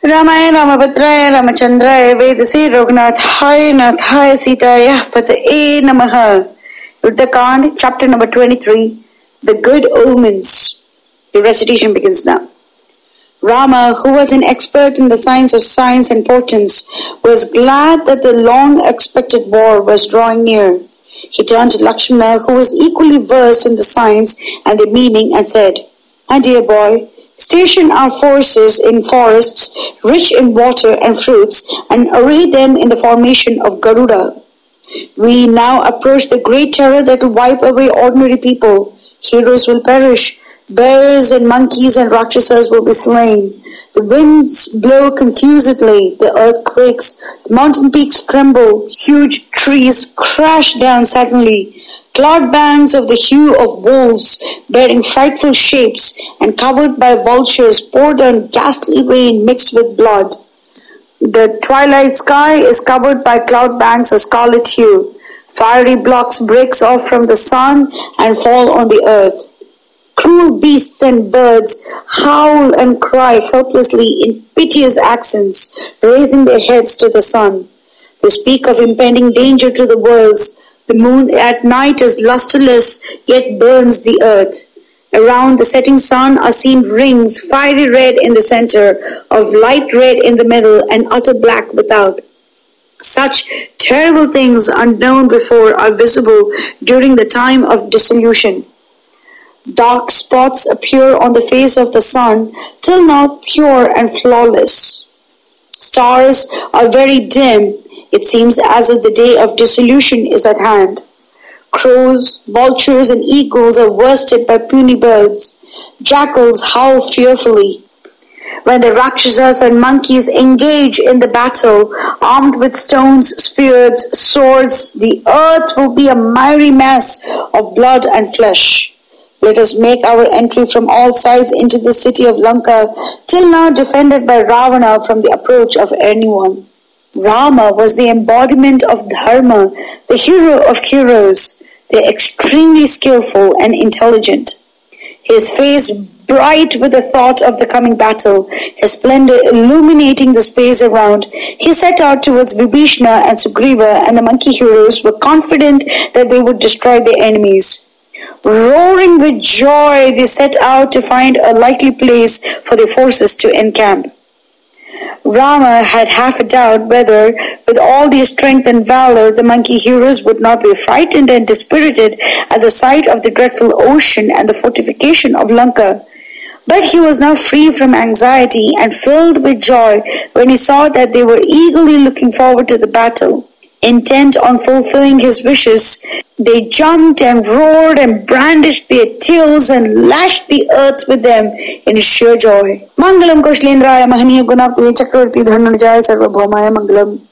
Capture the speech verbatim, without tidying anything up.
रामाय रामभद्राय रामचंद्राय वेदसे रघुनाथाय नाथाय सीताय पतये नमः. Yuddhakand, chapter number twenty-three, The Good Omens. The recitation begins now. Rama, who was an expert in the science of signs and portents, was glad that the long-expected war was drawing near. He turned to Lakshmana, who was equally versed in the science and the meaning, and said, "My dear boy, station our forces in forests rich in water and fruits, and array them in the formation of Garuda. We now approach the great terror that will wipe away ordinary people. Heroes will perish, bears and monkeys and rakshasas will be slain. The winds blow confusedly, the earth quakes, the mountain peaks tremble, huge trees crash down suddenly. Cloud bands of the hue of wolves, bearing frightful shapes and covered by vultures, pour down ghastly rain mixed with blood. The twilight sky is covered by cloud banks of scarlet hue. Fiery blocks break off from the sun and fall on the earth. Cruel beasts and birds howl and cry helplessly in piteous accents, raising their heads to the sun. They speak of impending danger to the worlds. The moon at night is lustreless, yet burns the earth. Around the setting sun are seen rings, fiery red in the center, of light red in the middle, and utter black without. Such terrible things unknown before are visible during the time of dissolution. Dark spots appear on the face of the sun, till now pure and flawless. Stars are very dim. It seems as if the day of dissolution is at hand. Crows, vultures, and eagles are worsted by puny birds. Jackals howl fearfully. When the Rakshasas and monkeys engage in the battle, armed with stones, spears, swords, the earth will be a miry mass of blood and flesh. Let us make our entry from all sides into the city of Lanka, till now defended by Ravana from the approach of anyone." Rama was the embodiment of Dharma, the hero of heroes, the extremely skillful and intelligent. His face bright with the thought of the coming battle, his splendor illuminating the space around, he set out towards Vibhishana and Sugriva, and the monkey heroes were confident that they would destroy their enemies. Roaring with joy, they set out to find a likely place for their forces to encamp. Rama had half a doubt whether, with all their strength and valor, the monkey heroes would not be frightened and dispirited at the sight of the dreadful ocean and the fortification of Lanka. But he was now free from anxiety and filled with joy when he saw that they were eagerly looking forward to the battle. Intent on fulfilling his wishes, they jumped and roared and brandished their tails and lashed the earth with them in sheer joy. Mangalam Kaushalendraya Mahaniya Gunapti Chakravarti Dhananjaya Sarvabhaumaya Mangalam.